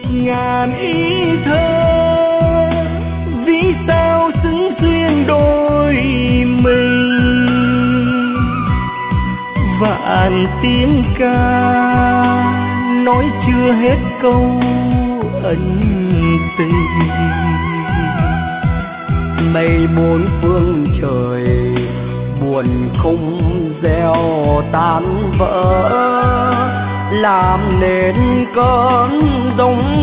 ngàn ý thơ, vì sao xứng duyên đôi mình. Vạn tiếng ca nói chưa hết câu ân tình. Mây bốn phương trời buồn không gieo tan vỡ, làm nên cơn giông